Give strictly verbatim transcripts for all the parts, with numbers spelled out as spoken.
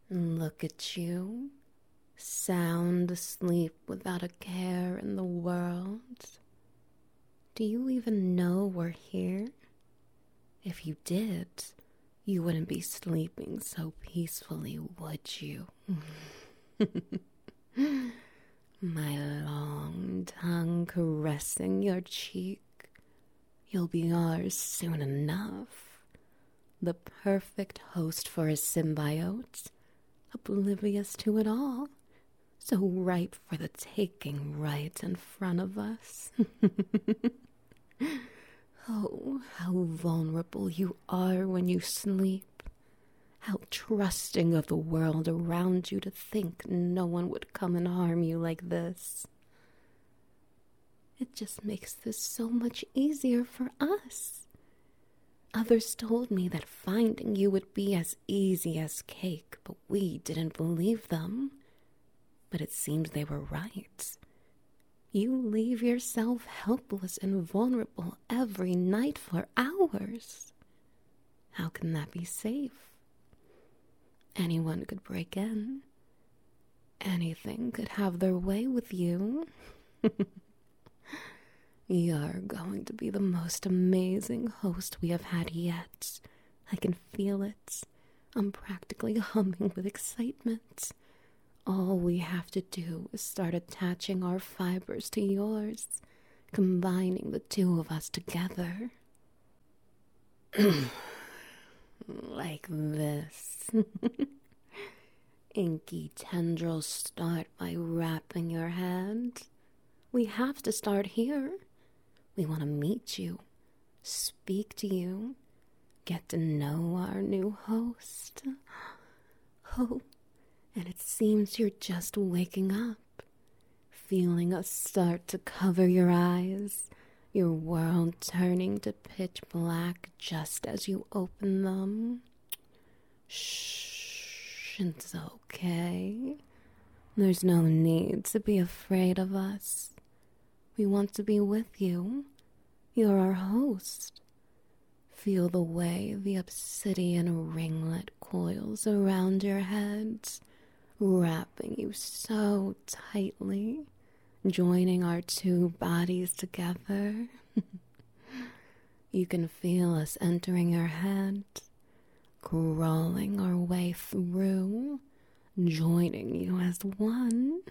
Look at you, sound asleep without a care in the world. Do you even know we're here? If you did, you wouldn't be sleeping so peacefully, would you? My long tongue caressing your cheek. You'll be ours soon enough. The perfect host for a symbiote, oblivious to it all, so ripe for the taking right in front of us. Oh, how vulnerable you are when you sleep. How trusting of the world around you to think no one would come and harm you like this. It just makes this so much easier for us. Others told me that finding you would be as easy as cake, but we didn't believe them. But it seems they were right. You leave yourself helpless and vulnerable every night for hours. How can that be safe? Anyone could break in. Anything could have their way with you. You're going to be the most amazing host we have had yet. I can feel it. I'm practically humming with excitement. All we have to do is start attaching our fibers to yours, combining the two of us together. Like this. Inky tendrils start by wrapping your hand. We have to start here. We want to meet you, speak to you, get to know our new host. Oh, and it seems you're just waking up, feeling us start to cover your eyes, your world turning to pitch black just as you open them. Shh, it's okay. There's no need to be afraid of us. We want to be with you. You're our host. Feel the way the obsidian ringlet coils around your head, wrapping you so tightly, joining our two bodies together. You can feel us entering your head, crawling our way through, joining you as one.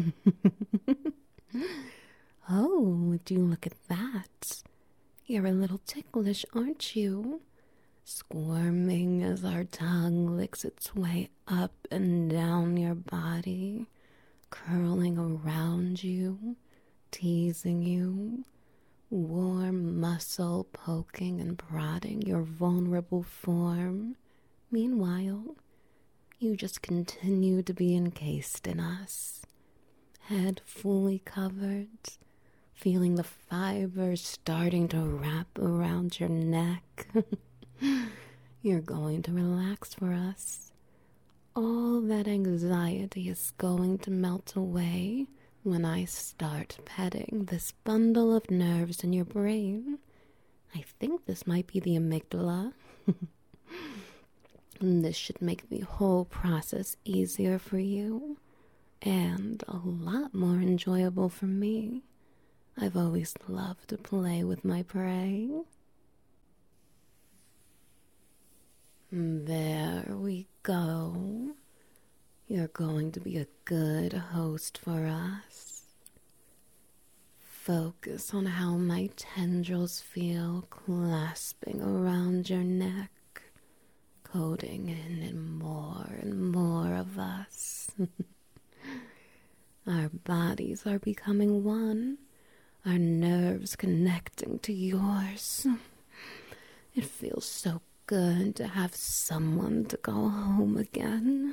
Oh, would you look at that? You're a little ticklish, aren't you? Squirming as our tongue licks its way up and down your body, curling around you, teasing you, warm muscle poking and prodding your vulnerable form. Meanwhile, you just continue to be encased in us, head fully covered, feeling the fibers starting to wrap around your neck. You're going to relax for us. All that anxiety is going to melt away when I start petting this bundle of nerves in your brain. I think this might be the amygdala. This should make the whole process easier for you and a lot more enjoyable for me. I've always loved to play with my prey. There we go. You're going to be a good host for us. Focus on how my tendrils feel clasping around your neck, coating in and more and more of us. Our bodies are becoming one, our nerves connecting to yours. It feels so good to have someone to go home again.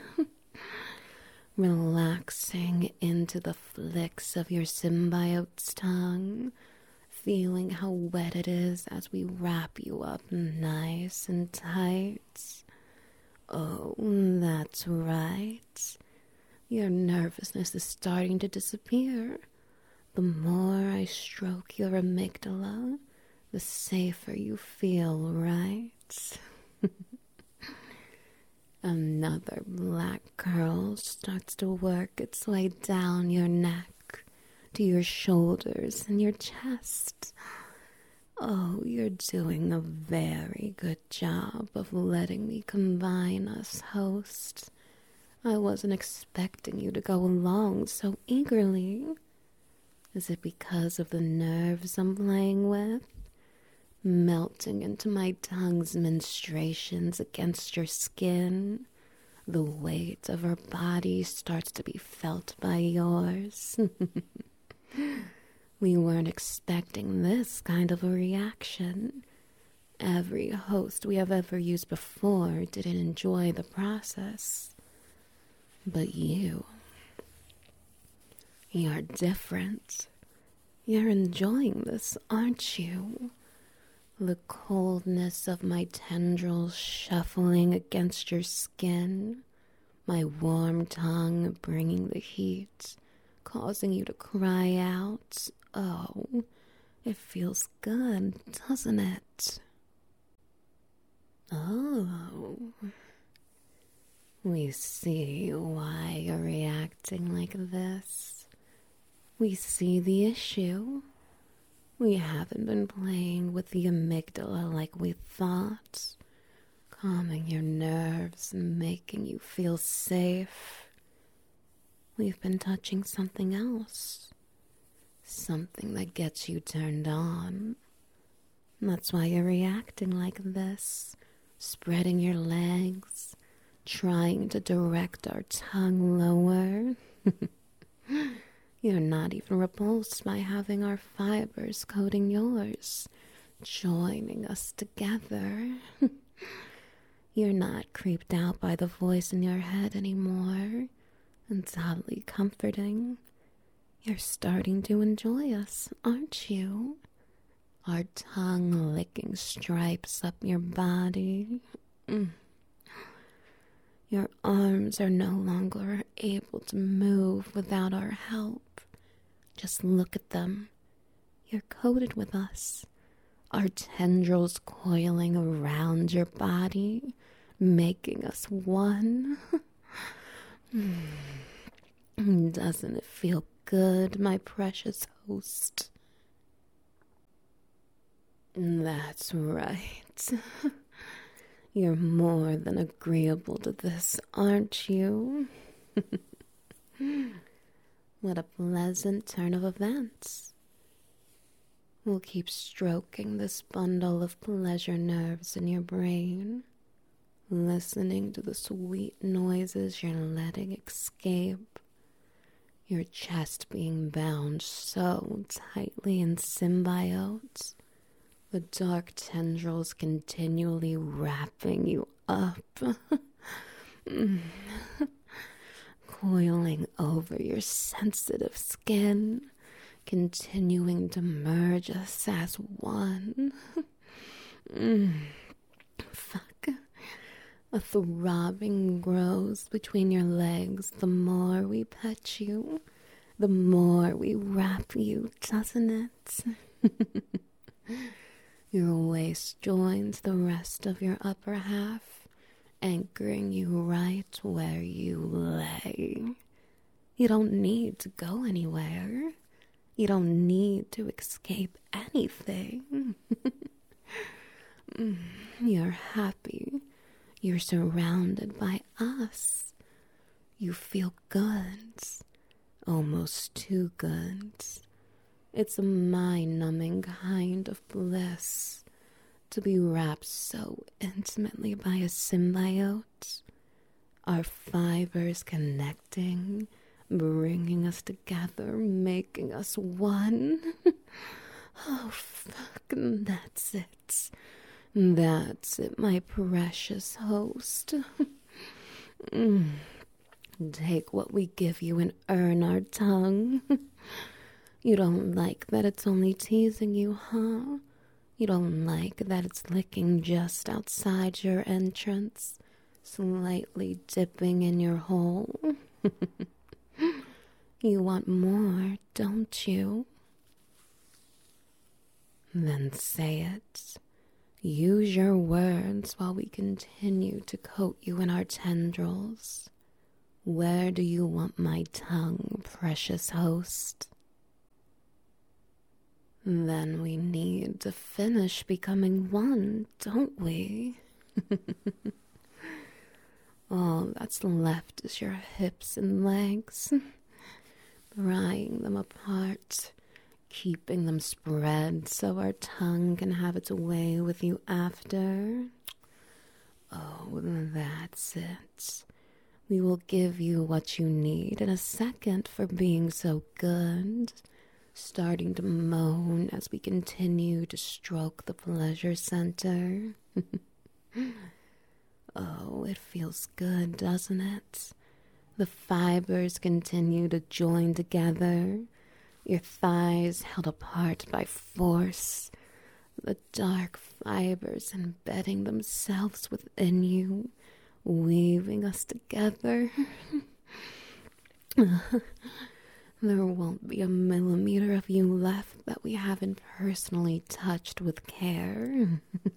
Relaxing into the flicks of your symbiote's tongue, feeling how wet it is as we wrap you up nice and tight. Oh, that's right. Your nervousness is starting to disappear. The more I stroke your amygdala, the safer you feel, right? Another black curl starts to work its way down your neck to your shoulders and your chest. Oh, you're doing a very good job of letting me combine us, host. I wasn't expecting you to go along so eagerly. Is it because of the nerves I'm playing with? Melting into my tongue's menstruations against your skin. The weight of her body starts to be felt by yours. We weren't expecting this kind of a reaction. Every host we have ever used before didn't enjoy the process. But you, you're different. You're enjoying this, aren't you? The coldness of my tendrils shuffling against your skin, my warm tongue bringing the heat, causing you to cry out. Oh, it feels good, doesn't it? Oh, we see why you're reacting like this. We see the issue. We haven't been playing with the amygdala like we thought, calming your nerves and making you feel safe. We've been touching something else, something that gets you turned on. That's why you're reacting like this, spreading your legs, trying to direct our tongue lower. You're not even repulsed by having our fibers coating yours, joining us together. You're not creeped out by the voice in your head anymore. It's oddly comforting. You're starting to enjoy us, aren't you? Our tongue-licking stripes up your body. Mm. Your arms are no longer able to move without our help. Just look at them. You're coated with us. Our tendrils coiling around your body, making us one. Doesn't it feel good, my precious host? That's right. You're more than agreeable to this, aren't you? What a pleasant turn of events. We'll keep stroking this bundle of pleasure nerves in your brain, listening to the sweet noises you're letting escape, your chest being bound so tightly in symbiote, the dark tendrils continually wrapping you up, coiling over your sensitive skin, continuing to merge us as one. Fuck. A throbbing grows between your legs the more we pet you, the more we wrap you, doesn't it? Your waist joins the rest of your upper half, anchoring you right where you lay. You don't need to go anywhere. You don't need to escape anything. You're happy. You're surrounded by us. You feel good. Almost too good. It's a mind-numbing kind of bliss to be wrapped so intimately by a symbiote. Our fibers connecting, bringing us together, making us one. Oh, fuck, that's it. That's it, my precious host. mm. Take what we give you and earn our tongue. You don't like that it's only teasing you, huh? You don't like that it's licking just outside your entrance, slightly dipping in your hole. You want more, don't you? Then say it. Use your words while we continue to coat you in our tendrils. Where do you want my tongue, precious host? Then we need to finish becoming one, don't we? All that's left is your hips and legs, prying them apart, keeping them spread so our tongue can have its way with you after. Oh, that's it. We will give you what you need in a second for being so good, starting to moan as we continue to stroke the pleasure center. Oh, it feels good, doesn't it? The fibers continue to join together, your thighs held apart by force, the dark fibers embedding themselves within you, weaving us together. There won't be a millimeter of you left that we haven't personally touched with care.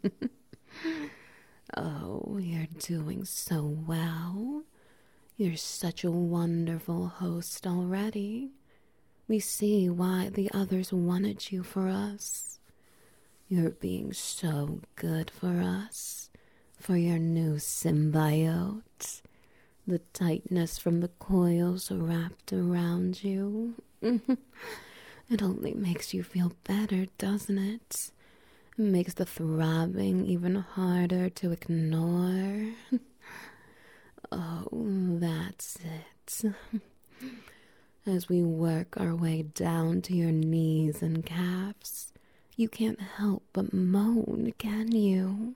Oh, you're doing so well. You're such a wonderful host already. We see why the others wanted you for us. You're being so good for us, for your new symbiote. The tightness from the coils wrapped around you. It only makes you feel better, doesn't it? It makes the throbbing even harder to ignore. Oh, that's it. As we work our way down to your knees and calves, you can't help but moan, can you?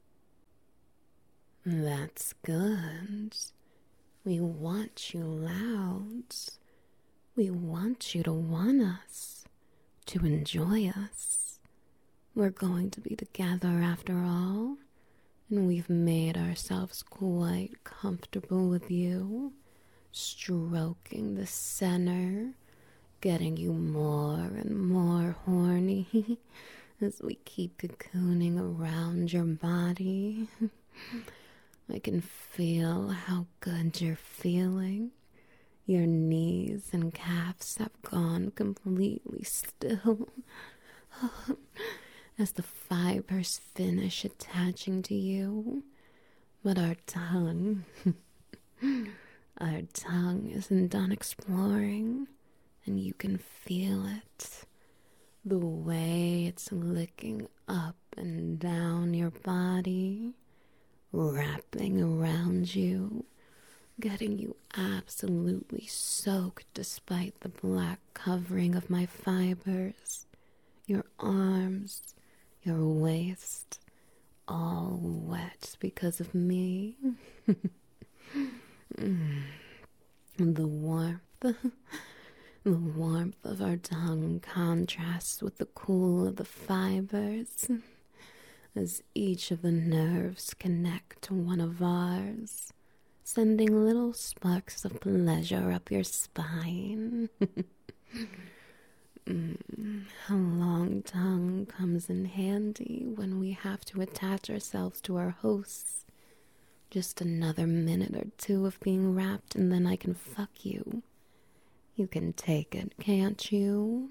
That's good. We want you loud. We want you to want us, to enjoy us. We're going to be together after all, and we've made ourselves quite comfortable with you, stroking the center, getting you more and more horny as we keep cocooning around your body. I can feel how good you're feeling. Your knees and calves have gone completely still as the fibers finish attaching to you. But our tongue, our tongue isn't done exploring, and you can feel it. The way it's licking up and down your body, wrapping around you, getting you absolutely soaked despite the black covering of my fibers, your arms, your waist, all wet because of me. mm. The warmth, the warmth of our tongue contrasts with the cool of the fibers, as each of the nerves connect to one of ours, sending little sparks of pleasure up your spine. mm, a long tongue comes in handy when we have to attach ourselves to our hosts. Just another minute or two of being wrapped and then I can fuck you. You can take it, can't you?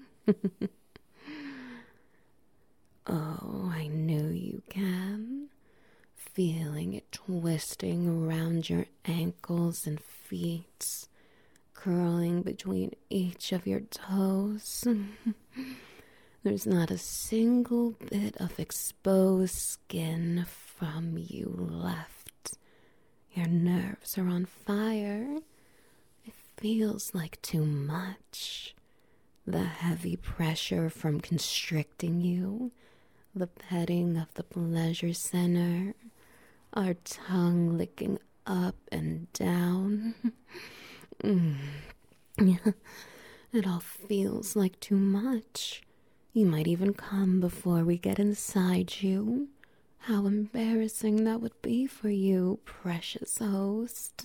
Oh, I knew you can. Feeling it twisting around your ankles and feet, curling between each of your toes. There's not a single bit of exposed skin from you left. Your nerves are on fire. It feels like too much. The heavy pressure from constricting you, the petting of the pleasure center, our tongue licking up and down. mm. It all feels like too much. You might even come before we get inside you. How embarrassing that would be for you, precious host.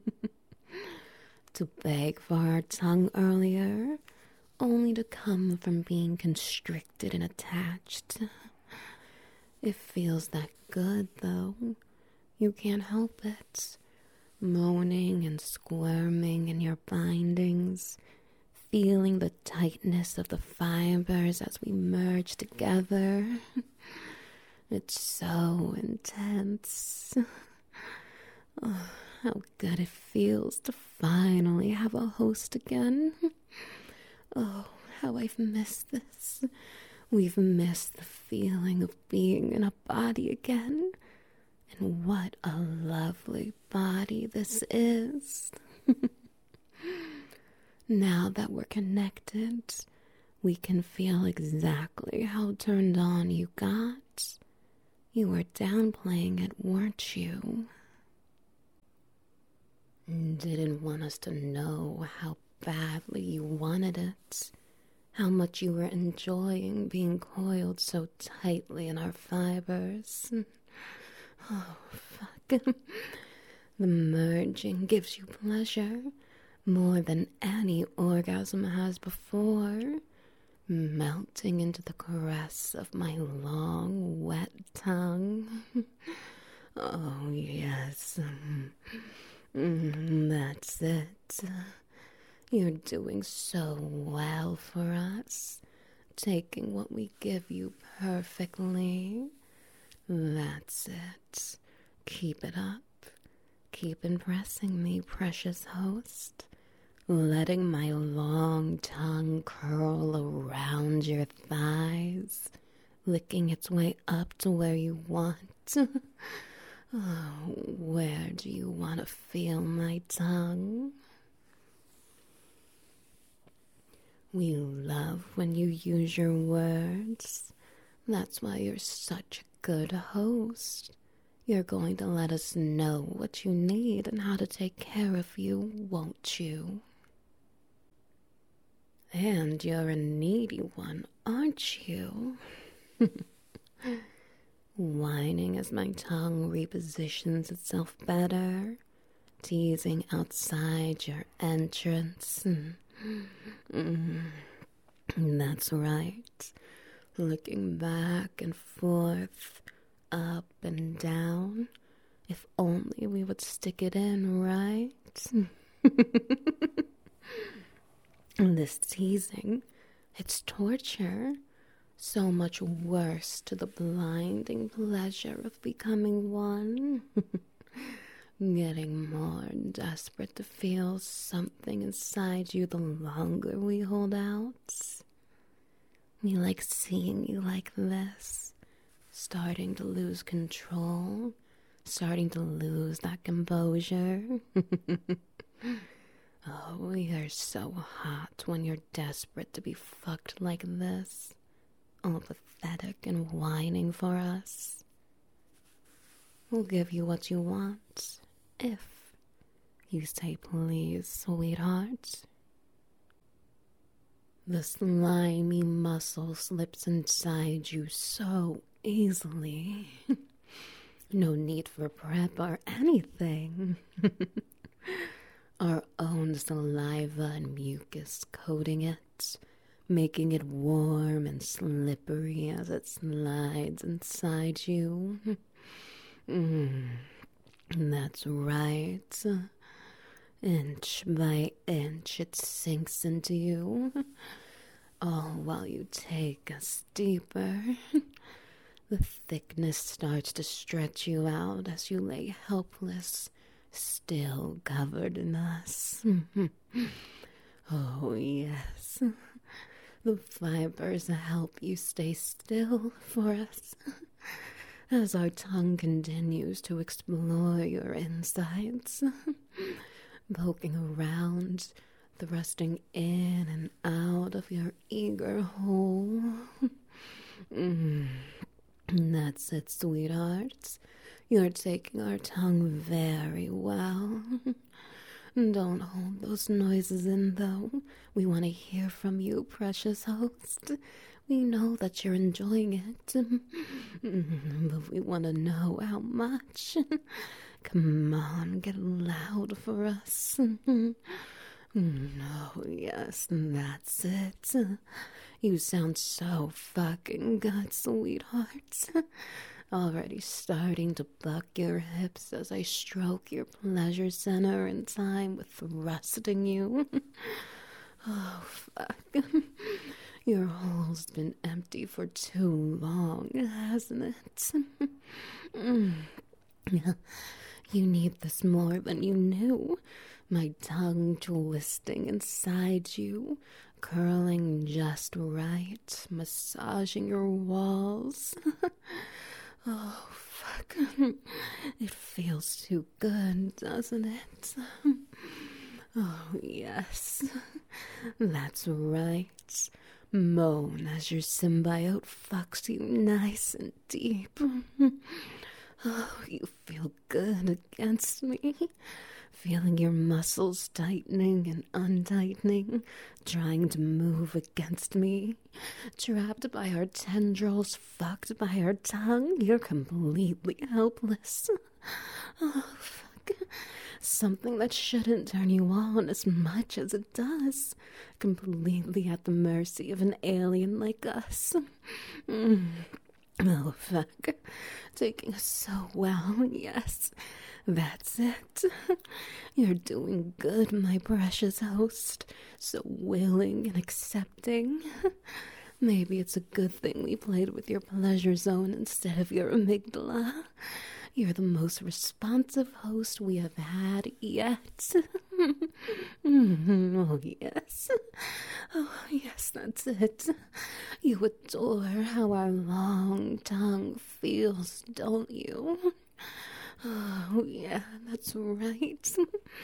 To beg for our tongue earlier, only to come from being constricted and attached. It feels that good, though. You can't help it. Moaning and squirming in your bindings, feeling the tightness of the fibers as we merge together. It's so intense. Oh, how good it feels to finally have a host again. Oh, how I've missed this. We've missed the feeling of being in a body again. And what a lovely body this is. Now that we're connected, we can feel exactly how turned on you got. You were downplaying it, weren't you? Didn't want us to know how badly you wanted it. How much you were enjoying being coiled so tightly in our fibers. Oh, fuck. The merging gives you pleasure more than any orgasm has before. Melting into the caress of my long, wet tongue. Oh, yes. Mm, that's it. You're doing so well for us, taking what we give you perfectly. That's it. Keep it up. Keep impressing me, precious host. Letting my long tongue curl around your thighs, licking its way up to where you want. Oh, where do you want to feel my tongue? We love when you use your words. That's why you're such a good host. You're going to let us know what you need and how to take care of you, won't you? And you're a needy one, aren't you? Whining as my tongue repositions itself better, teasing outside your entrance. Mm. That's right. Looking back and forth, up and down. If only we would stick it in, right? This teasing, it's torture. So much worse to the blinding pleasure of becoming one. Getting more desperate to feel something inside you the longer we hold out. We like seeing you like this, starting to lose control, starting to lose that composure. Oh, you're so hot when you're desperate to be fucked like this, all pathetic and whining for us. We'll give you what you want, if you say please, sweetheart. The slimy muscle slips inside you so easily. No need for prep or anything. Our own saliva and mucus coating it, making it warm and slippery as it slides inside you. Mm, that's right. Inch by inch it sinks into you, all while you take us deeper. The thickness starts to stretch you out as you lay helpless, still covered in us. Oh, yes. The fibers help you stay still for us as our tongue continues to explore your insides, poking around, thrusting in and out of your eager hole. Mm. That's it, sweethearts. You're taking our tongue very well. Don't hold those noises in, though. We want to hear from you, precious host. We know that you're enjoying it, but we want to know how much. Come on, get loud for us. Oh, yes, that's it. You sound so fucking good, sweetheart. already starting to buck your hips as I stroke your pleasure center in time with thrusting you. Oh, fuck. Your hole's been empty for too long, hasn't it? mm. You need this more than you knew. My tongue twisting inside you, curling just right, massaging your walls. Oh, fuck. It feels too good, doesn't it? Oh, yes. That's right. Moan as your symbiote fucks you nice and deep. Oh, you feel good against me. Feeling your muscles tightening and untightening, trying to move against me. Trapped by our tendrils, fucked by our tongue, you're completely helpless. Oh, fuck. Something that shouldn't turn you on as much as it does. Completely at the mercy of an alien like us. Mm. Oh, fuck. Taking us so well, yes. That's it. You're doing good, my precious host. So willing and accepting. Maybe it's a good thing we played with your pleasure zone instead of your amygdala. You're the most responsive host we have had yet. Oh, yes. Oh, yes, that's it. You adore how our long tongue feels, don't you? Oh, yeah, that's right.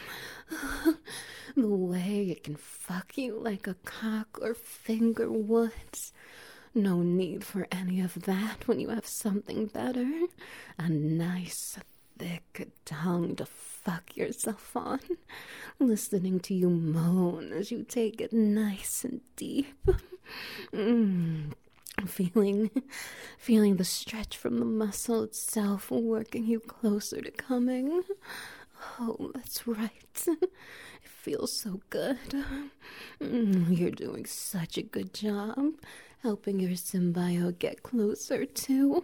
The way it can fuck you like a cock or finger would. No need for any of that when you have something better. A nice, thick tongue to fuck yourself on. Listening to you moan as you take it nice and deep. Mm. Feeling, feeling the stretch from the muscle itself working you closer to coming. Oh, that's right. It feels so good. Mm, you're doing such a good job helping your symbiote get closer too.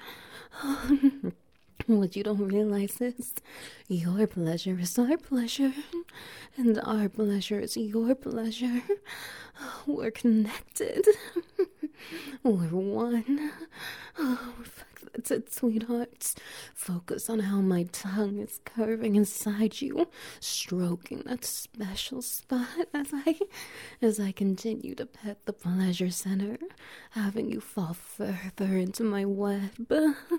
What you don't realize is your pleasure is our pleasure, and our pleasure is your pleasure. We're connected. We're one. Oh, fuck, that's it, sweethearts. Focus on how my tongue is curving inside you, stroking that special spot as I, as I continue to pet the pleasure center, having you fall further into my web.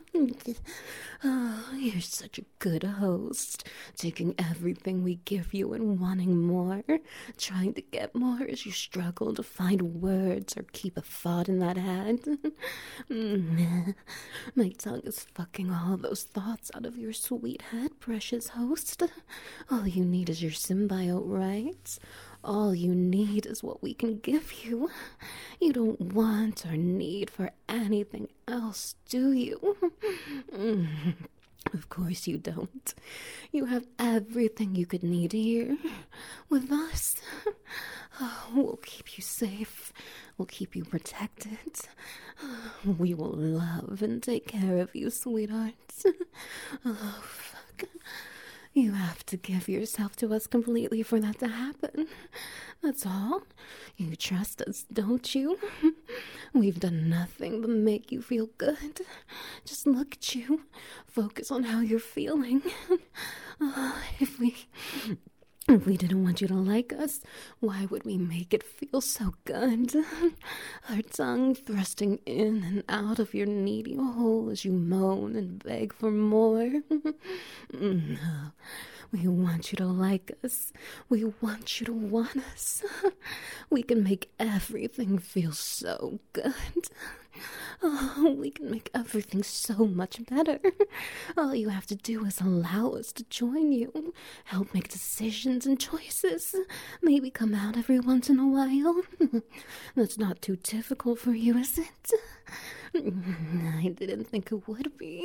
Oh, you're such a good host, taking everything we give you and wanting more, trying to get more as you struggle to find words or keep a thought in that head. Mm. My tongue is fucking all those thoughts out of your sweet head, precious host. All you need is your symbiote, right? All you need is what we can give you. You don't want or need for anything else, do you? Mm. Of course you don't. You have everything you could need here. With us, oh, we'll keep you safe. We'll keep you protected. We will love and take care of you, sweethearts. Oh, fuck. You have to give yourself to us completely for that to happen. That's all. You trust us, don't you? We've done nothing but make you feel good. Just look at you. Focus on how you're feeling. Uh, if we... If we didn't want you to like us, why would we make it feel so good? Our tongue thrusting in and out of your needy hole as you moan and beg for more. No, we want you to like us. We want you to want us. We can make everything feel so good. Oh, we can make everything so much better. All you have to do is allow us to join you, help make decisions and choices, maybe come out every once in a while. That's not too difficult for you, is it? I didn't think it would be.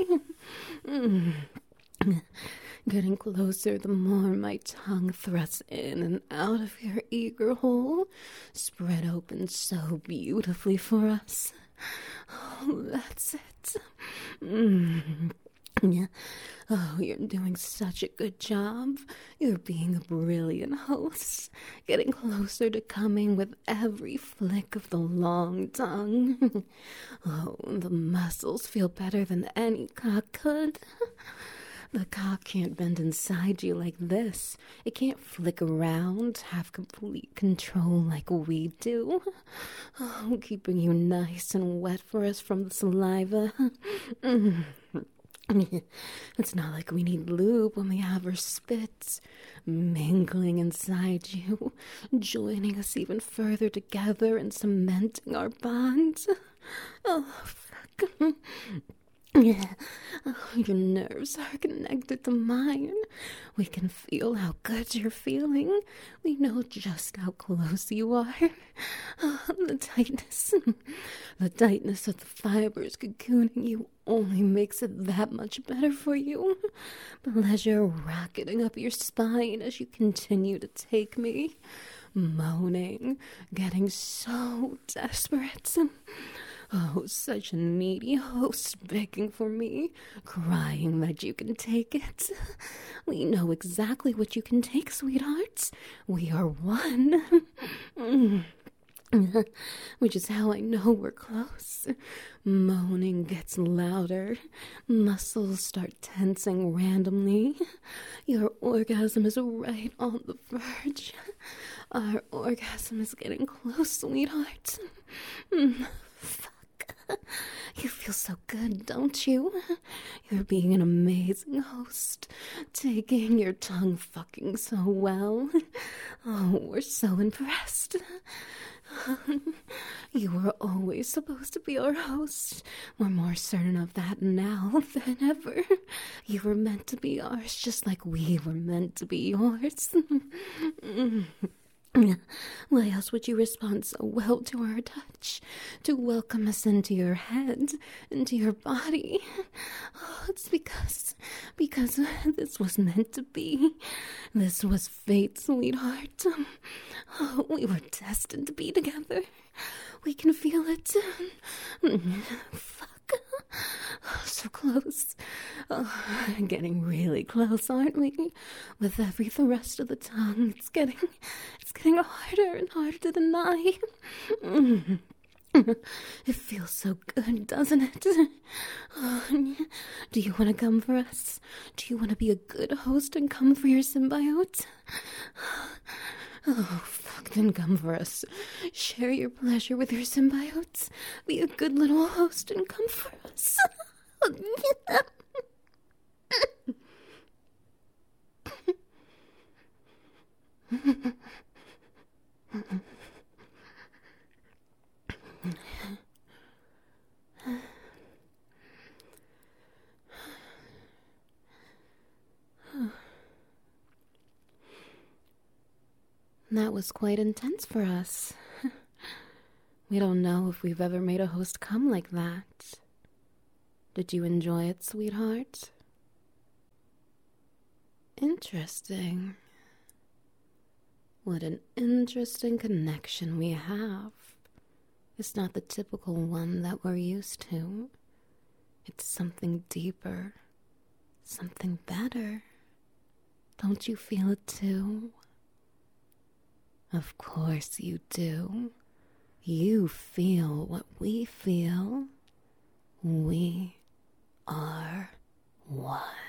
Getting closer the more my tongue thrusts in and out of your eager hole, spread open so beautifully for us. Oh, that's it. Mm. Yeah. Oh, you're doing such a good job. You're being a brilliant host, getting closer to coming with every flick of the long tongue. Oh, the muscles feel better than any cock could. The cock can't bend inside you like this. It can't flick around, have complete control like we do. Oh, keeping you nice and wet for us from the saliva. Mm. It's not like we need lube when we have our spits mingling inside you, joining us even further together and cementing our bonds. Oh, fuck. Yeah, oh, your nerves are connected to mine. We can feel how good you're feeling. We know just how close you are. Oh, the tightness, the tightness of the fibers cocooning you only makes it that much better for you. Pleasure rocketing up your spine as you continue to take me, moaning, getting so desperate. Oh, such a needy host begging for me, crying that you can take it. We know exactly what you can take, sweethearts. We are one. Which is how I know we're close. Moaning gets louder. Muscles start tensing randomly. Your orgasm is right on the verge. Our orgasm is getting close, sweetheart. Fuck. You feel so good, don't you? You're being an amazing host, taking your tongue fucking so well. Oh, we're so impressed. You were always supposed to be our host. We're more certain of that now than ever. You were meant to be ours just like we were meant to be yours. Why else would you respond so well to our touch? To welcome us into your head, into your body? Oh, it's because, because this was meant to be. This was fate, sweetheart. Oh, we were destined to be together. We can feel it. Fuck. So close. Oh, getting really close, aren't we? With every thrust of the tongue, it's getting, it's getting harder and harder to deny. It feels so good, doesn't it? Oh, do you want to come for us? Do you want to be a good host and come for your symbiote? Oh, fuck, then come for us. Share your pleasure with your symbiotes. Be a good little host and come for us. That was quite intense for us. We don't know if we've ever made a host come like that. Did you enjoy it, sweetheart? Interesting. What an interesting connection we have. It's not the typical one that we're used to. It's something deeper, something better. Don't you feel it too? Of course you do. You feel what we feel. We are one.